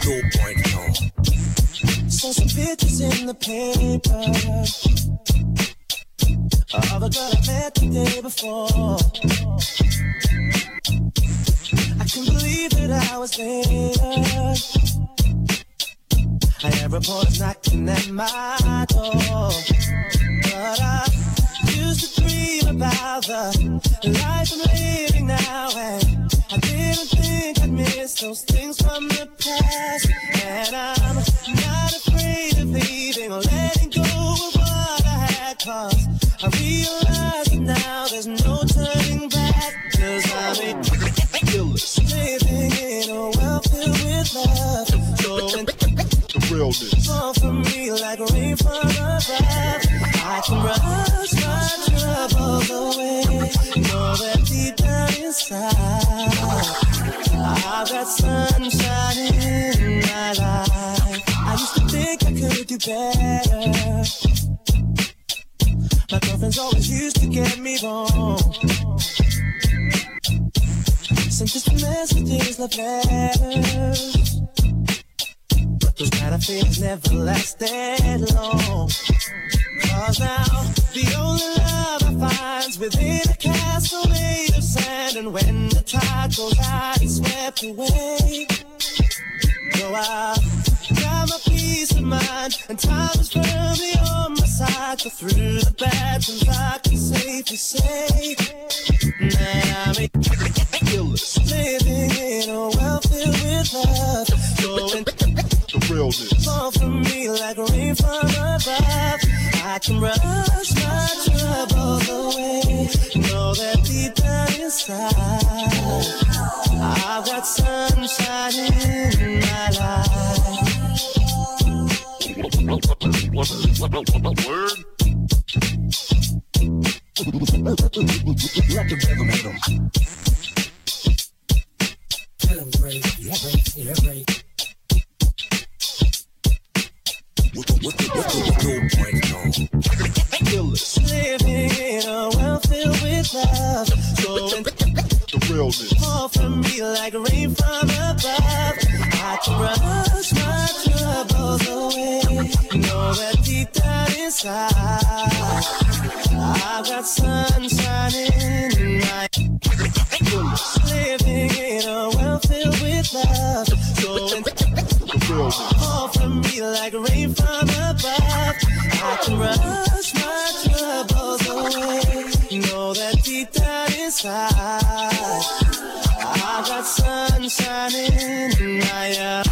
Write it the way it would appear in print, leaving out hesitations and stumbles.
2.0. Saw some pictures in the paper of a girl I met the day before. I couldn't believe that I was there. I had reporters knocking at my door, but I used to dream about the life I'm living now, and I didn't think I'd miss those things from the past. And I'm not afraid of leaving or letting go of what I had, 'cause I realize that now there's no turning back. 'Cause I'm living in a world filled with love, going the realness. fall from me like rain from above. I can brush my troubles away, know that deep down inside I've got sunshine in my life. I used to think I could do better. My girlfriends always used to get me wrong. Sent just messages, love letters, those kind of feelings never lasted long. 'Cause now the only love I find's within a castle made of sand, and when the tide goes out, it's swept away. So I got my peace of mind, and time is firmly on my side. So through the bad times, I can safely say that I'm living in a world filled with love, going the realness. fall from me like rain from above. I can brush my troubles away, know that deep down inside I've got sunshine in my life. Word? Let the rhythm hit 'em. Tell 'em great, yeah, great. Living in a world filled with love, going The realness. fall from me like rain from above. I can brush my troubles away, know that deep down inside I've got sunshine in my living in a world filled with love, going The realness. fall from me like rain from above. I can brush my troubles away, know that deep down inside I've got sunshine in my eyes.